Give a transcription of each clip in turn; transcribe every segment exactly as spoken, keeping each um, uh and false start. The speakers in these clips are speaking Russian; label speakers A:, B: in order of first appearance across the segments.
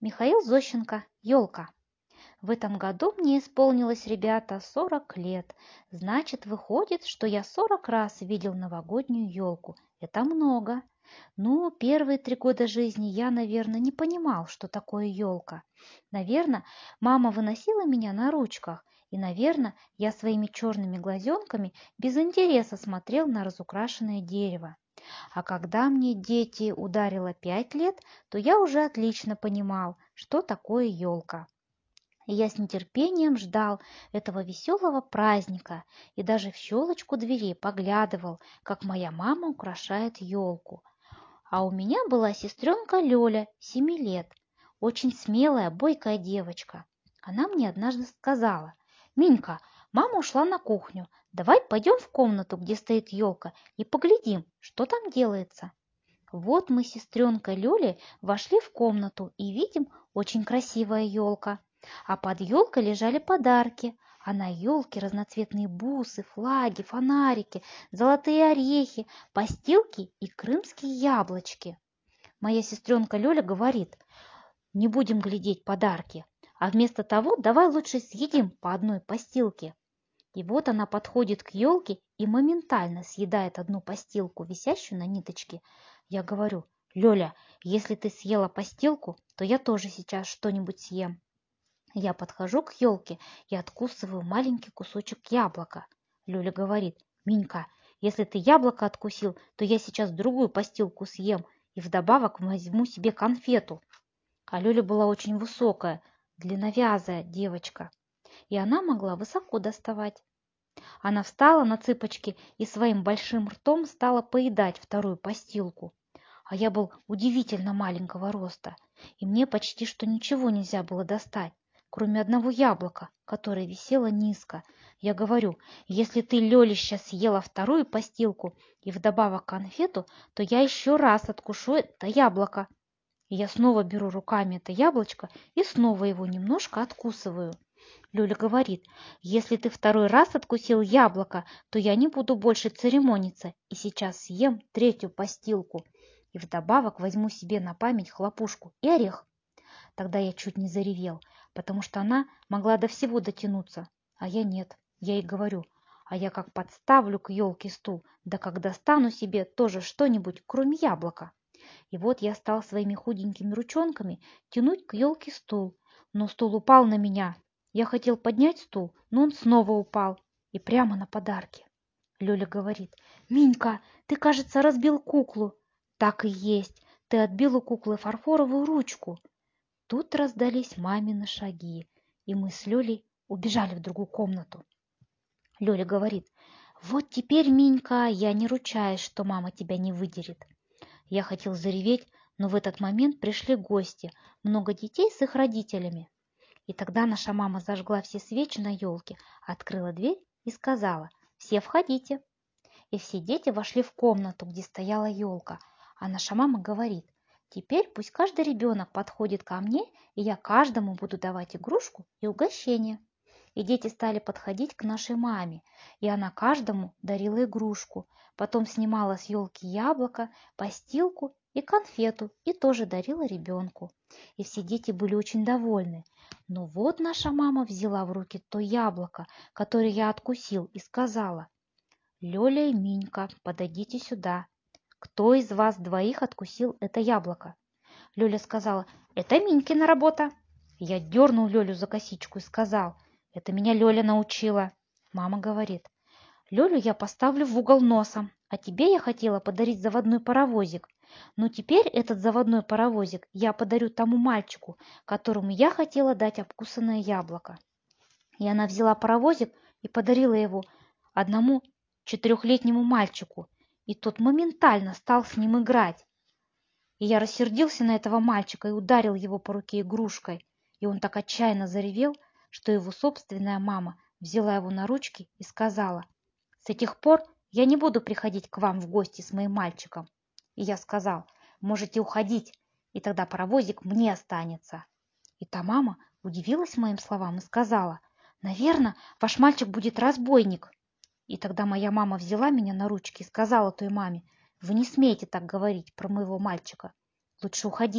A: Михаил Зощенко. Ёлка. В этом году мне исполнилось, ребята, сорок лет. Значит, выходит, что я сорок раз видел новогоднюю елку. Это много. Ну, первые три года жизни я, наверное, не понимал, что такое елка. Наверное, мама выносила меня на ручках, и, наверное, я своими черными глазенками без интереса смотрел на разукрашенное дерево. А когда мне, дети, ударило пять лет, то я уже отлично понимал, что такое елка. И я с нетерпением ждал этого веселого праздника и даже в щелочку двери поглядывал, как моя мама украшает елку. А у меня была сестренка Лёля, семи лет, очень смелая, бойкая девочка. Она мне однажды сказала: «Минька, мама ушла на кухню, давай пойдем в комнату, где стоит елка, и поглядим, что там делается». Вот мы с сестренкой Лёлей вошли в комнату и видим, очень красивая елка. А под елкой лежали подарки, а на елке разноцветные бусы, флаги, фонарики, золотые орехи, постилки и крымские яблочки. Моя сестренка Лёля говорит: «Не будем глядеть подарки, а вместо того давай лучше съедим по одной постилке». И вот она подходит к елке и моментально съедает одну постилку, висящую на ниточке. Я говорю: «Лёля, если ты съела постилку, то я тоже сейчас что-нибудь съем». Я подхожу к елке и откусываю маленький кусочек яблока. Лёля говорит: «Минька, если ты яблоко откусил, то я сейчас другую постилку съем и вдобавок возьму себе конфету». А Лёля была очень высокая, длинновязая девочка, и она могла высоко доставать. Она встала на цыпочки и своим большим ртом стала поедать вторую постилку. А я был удивительно маленького роста, и мне почти что ничего нельзя было достать, кроме одного яблока, которое висело низко. Я говорю: «Если ты, Лёлища, съела вторую постилку и вдобавок конфету, то я еще раз откушу это яблоко». И я снова беру руками это яблочко и снова его немножко откусываю. Лёля говорит: «Если ты второй раз откусил яблоко, то я не буду больше церемониться и сейчас съем третью постилку и вдобавок возьму себе на память хлопушку и орех». Тогда я чуть не заревел, потому что она могла до всего дотянуться, а я нет. Я ей говорю: «А я как подставлю к елке стул, да как достану себе тоже что-нибудь, кроме яблока». И вот я стал своими худенькими ручонками тянуть к елке стул, но стул упал на меня. Я хотел поднять стул, но он снова упал и прямо на подарки. Лёля говорит: «Минька, ты, кажется, разбил куклу». «Так и есть, ты отбил у куклы фарфоровую ручку». Тут раздались мамины шаги, и мы с Лёлей убежали в другую комнату. Лёля говорит: «Вот теперь, Минька, я не ручаюсь, что мама тебя не выдерет». Я хотел зареветь, но в этот момент пришли гости, много детей с их родителями. И тогда наша мама зажгла все свечи на елке, открыла дверь и сказала: «Все входите». И все дети вошли в комнату, где стояла елка. А наша мама говорит: «Теперь пусть каждый ребенок подходит ко мне, и я каждому буду давать игрушку и угощение». И дети стали подходить к нашей маме, и она каждому дарила игрушку, потом снимала с елки яблоко, постилку и конфету и тоже дарила ребенку. И все дети были очень довольны. Но вот наша мама взяла в руки то яблоко, которое я откусил, и сказала: «Лёля и Минька, подойдите сюда. Кто из вас двоих откусил это яблоко?» Лёля сказала: «Это Минькина работа». Я дернул Лёлю за косичку и сказал: «Это меня Лёля научила». Мама говорит: «Лёлю я поставлю в угол носом, а тебе я хотела подарить заводной паровозик. Но теперь этот заводной паровозик я подарю тому мальчику, которому я хотела дать обкусанное яблоко». И она взяла паровозик и подарила его одному четырехлетнему мальчику, и тот моментально стал с ним играть. И я рассердился на этого мальчика и ударил его по руке игрушкой, и он так отчаянно заревел, что его собственная мама взяла его на ручки и сказала: «С этих пор я не буду приходить к вам в гости с моим мальчиком». И я сказал: «Можете уходить, и тогда паровозик мне останется». И та мама удивилась моим словам и сказала: «Наверное, ваш мальчик будет разбойник». И тогда моя мама взяла меня на ручки и сказала той маме: «Вы не смеете так говорить про моего мальчика. Лучше уходите,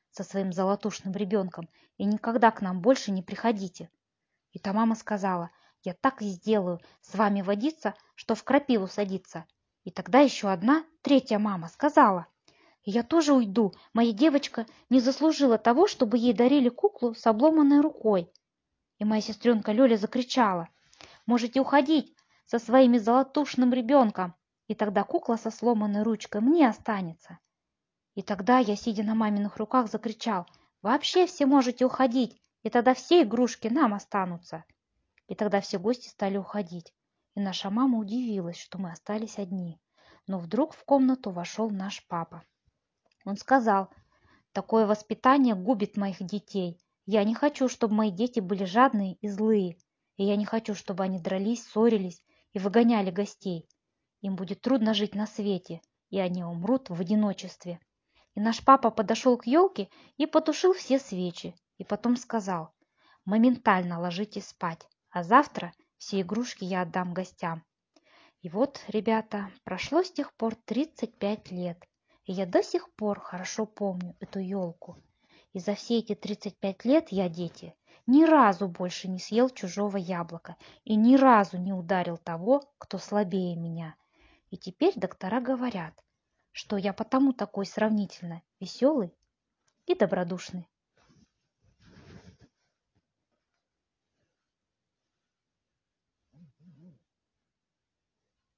A: со своим золотушным ребенком и никогда к нам больше не приходите. И та мама сказала: я так и сделаю, с вами водиться, что в крапиву садиться. И тогда еще одна, третья мама сказала: я тоже уйду, моя девочка не заслужила того, чтобы ей дарили куклу с обломанной рукой. И моя сестренка Лёля закричала: можете уходить со своими золотушным ребенком, и тогда кукла со сломанной ручкой мне останется. И тогда я, сидя на маминых руках, закричал: вообще все можете уходить, и тогда все игрушки нам останутся. И тогда все гости стали уходить, и наша мама удивилась, что мы остались одни. Но вдруг в комнату вошел наш папа. Он сказал: такое воспитание губит моих детей. Я не хочу, чтобы мои дети были жадные и злые, и я не хочу, чтобы они дрались, ссорились и выгоняли гостей. Им будет трудно жить на свете, и они умрут в одиночестве. И наш папа подошел к елке и потушил все свечи, и потом сказал: моментально ложитесь спать, а завтра все игрушки я отдам гостям. И вот, ребята, прошло с тех пор тридцать пять лет, и я до сих пор хорошо помню эту елку. И за все эти тридцать пять лет я, дети, ни разу больше не съел чужого яблока и ни разу не ударил того, кто слабее меня. И теперь доктора говорят, что я потому такой сравнительно веселый и добродушный.